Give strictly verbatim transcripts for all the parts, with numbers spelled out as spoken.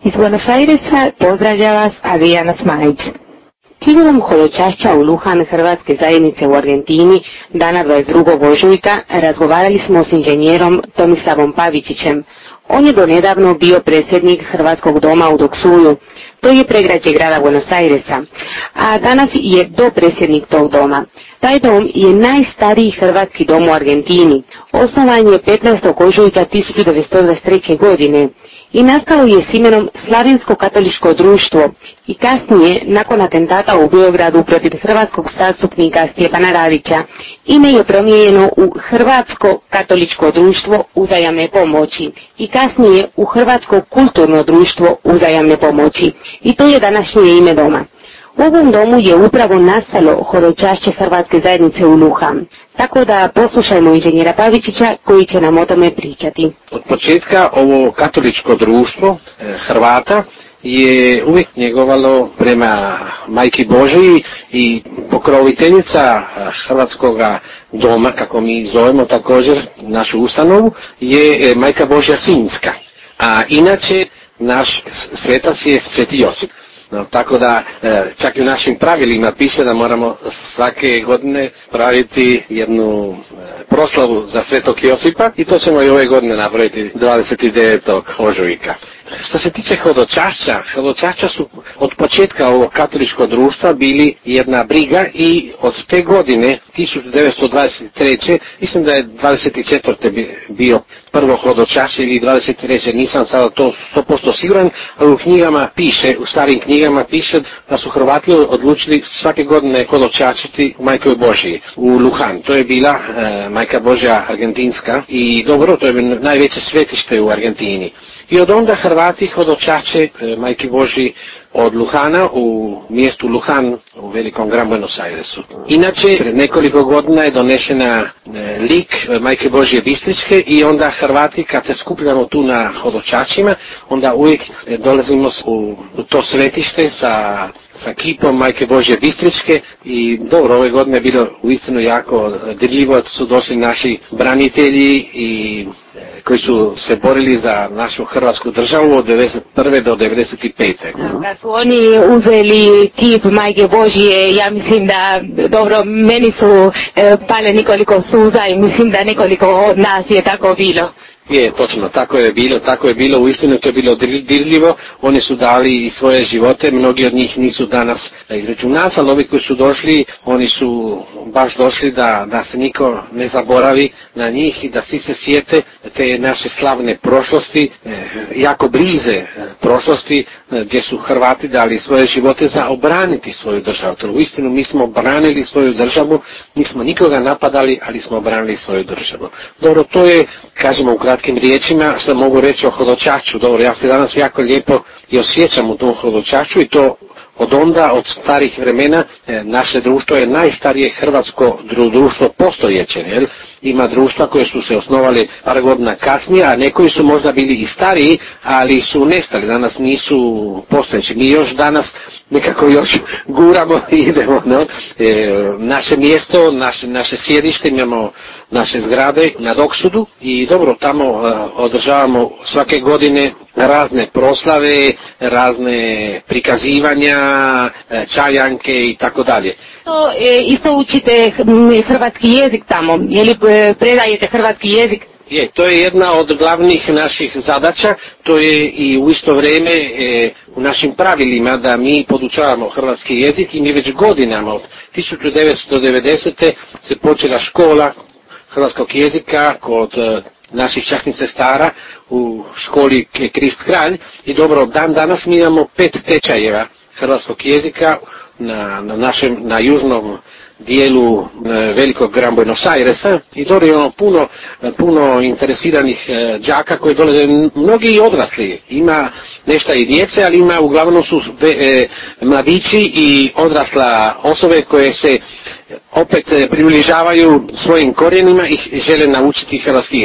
Iz Buenos Airesa pozdravlja vas Adriana Smajić. Prigodom hodočašća u Luhan Hrvatske zajednice u Argentini dana dvadeset drugog ožujka razgovarali smo s inženjerom Tomislavom Pavičićem. On je donedavno bio predsjednik Hrvatskog doma u Doksuju, to je pregrađe grada Buenos Airesa, a danas je dopredsjednik tog doma. Taj dom je najstariji hrvatski dom u Argentini. Osnovan je petnaestog ožujka tisuću devetsto dvadeset treće. godine i nastalo je s imenom Slavensko katoličko društvo i kasnije, nakon atentata u Beogradu protiv hrvatskog zastupnika Stjepana Radića, ime je promijenjeno u Hrvatsko katoličko društvo uzajamne pomoći i kasnije u Hrvatsko kulturno društvo uzajamne pomoći i to je današnje ime doma. U ovom domu je upravo nastalo hodočašće Hrvatske zajednice u Luhan. Tako da poslušajmo inženjera Pavičića koji će nam o tome pričati. Od početka ovo katoličko društvo Hrvata je uvijek njegovalo prema Majki Božiji i pokroviteljica Hrvatskog doma, kako mi zovemo također našu ustanovu, je Majka Božja Sinjska. A inače naš svetac je Sveti Josip. No, tako da čak i u našim pravilima piše da moramo svake godine praviti jednu proslavu za Svetog Josipa i to ćemo i ove godine napraviti dvadeset devetog ožujka. Što se tiče hodočašća, hodočašća su od početka ovog katoličkog društva bili jedna briga i od te godine tisuću devetsto dvadeset treće. mislim da je dvadeset četvrte bio prvo hodočašće ili dvadeset treće. nisam sada to sto posto siguran, ali u knjigama piše, u starim knjigama piše da su Hrvati odlučili svake godine hodočašiti u Majkoj Božiji u Luhan. To je bila e, Majka Božja argentinska i dobro, to je najveće svetište u Argentini. I od onda Hrvati hodočaše e, Majki Božji od Luhana u mjestu Luhan u velikom Gran Buenos Airesu. Inače, pred nekoliko godina je donešena e, lik Majke Božje Bistričke i onda Hrvati kad se skupljamo tu na hodočašćima, onda uvijek e, dolazimo u, u to svetište sa sa kipom Majke Božje Bistričke i dobro, ove godine je bilo uistinu jako dirljivo, su došli naši branitelji i koji su se borili za našu Hrvatsku državu od devedeset prve do devedeset pete. Kad su oni uzeli kip Majke Božje, ja mislim da, dobro, meni su e, pale nekoliko suza i mislim da nekoliko od nas je tako bilo. Je, točno, tako je bilo, tako je bilo, uistinu to je bilo dirljivo, oni su dali i svoje živote, mnogi od njih nisu danas između nas, ali ovi koji su došli, oni su baš došli da, da se niko ne zaboravi na njih i da svi se sjete te naše slavne prošlosti, jako blize prošlosti, gdje su Hrvati dali svoje živote za obraniti svoju državu. To uistinu mi smo branili svoju državu, nismo nikoga napadali, ali smo obranili svoju državu. Dobro, to je, kažemo u kratkim riječima, što mogu reći o hodočašću. Dobro, ja se danas jako lijepo i osjećam u tom hodočašću i to od onda, od starih vremena, naše društvo je najstarije hrvatsko društvo postojeće, jel? Ima društva koje su se osnovali par godina kasnije, a neki su možda bili i stariji, ali su nestali, danas nisu postojeći. Mi još danas nekako još guramo i idemo, no? E, naše mjesto, naše, naše sjedište, imamo naše zgrade na Doksudu i dobro, tamo e, održavamo svake godine razne proslave, razne prikazivanja, e, čajanke i tako dalje. Isto učite hrvatski jezik tamo, je li predajete hrvatski jezik? Je, to je jedna od glavnih naših zadaća, to je i u isto vrijeme e, u našim pravilima da mi podučavamo hrvatski jezik i mi već godinama od tisuću devetsto devedesete. se počela škola hrvatskog jezika kod e, naših časnih sestara u školi Krist Kralj i dobro, dan danas mi imamo pet tečajeva hrvatskog jezika na, na našem, na južnom dijelu e, velikog Gran Buenos Airesa i dobro imamo puno, puno interesiranih e, đaka koji dolaze, mnogi i odrasli, ima nešto i djece, ali ima uglavnom su ve, e, mladići i odrasla osobe koje se opet približavaju svojim korijenima i žele naučiti hrvatski jezik.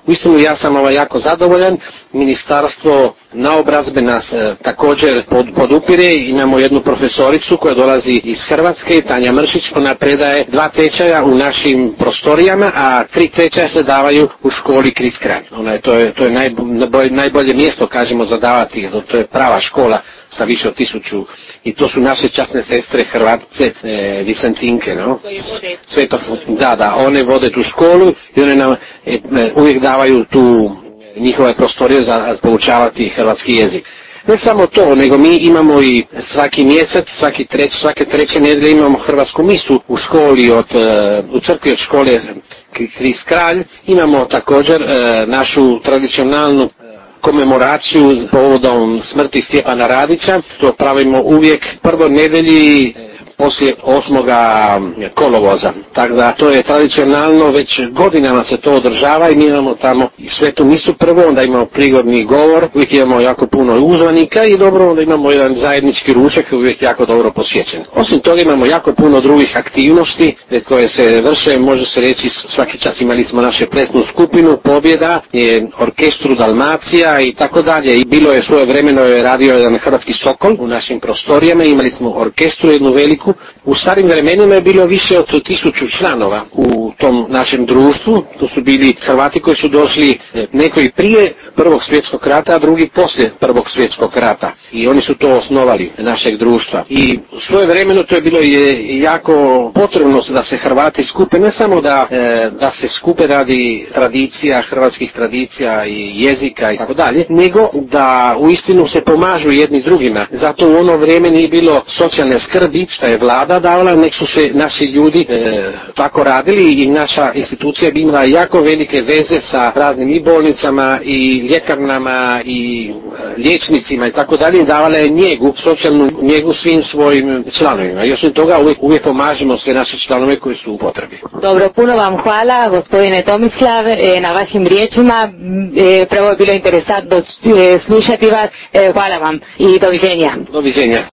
uistinu ja sam ovaj jako zadovoljan. Ministarstvo naobrazbe nas e, također pod, podupire. Imamo jednu profesoricu koja dolazi iz Hrvatske, Tanja Mršić, ona predaje dva tečaja u našim prostorijama, a tri tečaja se davaju u školi Kris Kralj. Ona je, to je, to je najbolje, najbolje mjesto, kažemo, za davati, to je prava škola sa više od tisuću, i to su naše časne sestre Hrvatice, e, Vicentinke, no? Sveto, da, da, one vode tu školu i one nam e, uvijek davaju tu njihove prostorije za poučavati hrvatski jezik. Ne samo to, nego mi imamo i svaki mjesec, svaki treć, svake treće nedjelje imamo hrvatsku misu u školi, od, u crkvi od škole Kris Kralj. Imamo također našu tradicionalnu komemoraciju povodom smrti Stjepana Radića. To pravimo uvijek prvo nedjelji poslije osmoga kolovoza. Tako da to je tradicionalno, već godinama se to održava i mi imamo tamo svetu misu prvo, onda imamo prigodni govor, uvijek imamo jako puno uzvanika i dobro, onda imamo jedan zajednički ručak koji je uvijek jako dobro posjećen. Osim toga imamo jako puno drugih aktivnosti koje se vrše, može se reći svaki čas imali smo naše plesnu skupinu, Pobjeda, je orkestru Dalmacija i tako dalje. I bilo je svoje vremeno je radio jedan Hrvatski Sokol u našim prostorijama, imali smo orkestru jednu veliku. U starim vremenima je bilo više od tisuću članova u tom našem društvu. To su bili Hrvati koji su došli neko i prije Prvog svjetskog rata, a drugi poslije Prvog svjetskog rata. I oni su to osnovali našeg društva. I u svoje vremeno to je bilo je jako potrebno da se Hrvati skupe, ne samo da, da se skupe radi tradicija, hrvatskih tradicija i jezika i tako dalje, nego da uistinu se pomažu jedni drugima. Zato u ono vrijeme nije bilo socijalne skrbi, što je vlada davala, nek su se naši ljudi e, tako radili i naša institucija bi imala jako velike veze sa raznim i bolnicama i ljekarnama i e, liječnicima i tako dalje, davala je njegu, socijalnu njegu svim svojim članovima. I osim toga uvijek, uvijek pomažemo sve naše članove koji su u potrebi. Dobro, puno vam hvala gospodine Tomislav e, na vašim riječima. E, prvo je bilo interesantno e, slušati vas. E, hvala vam i doviđenja. Doviđenja.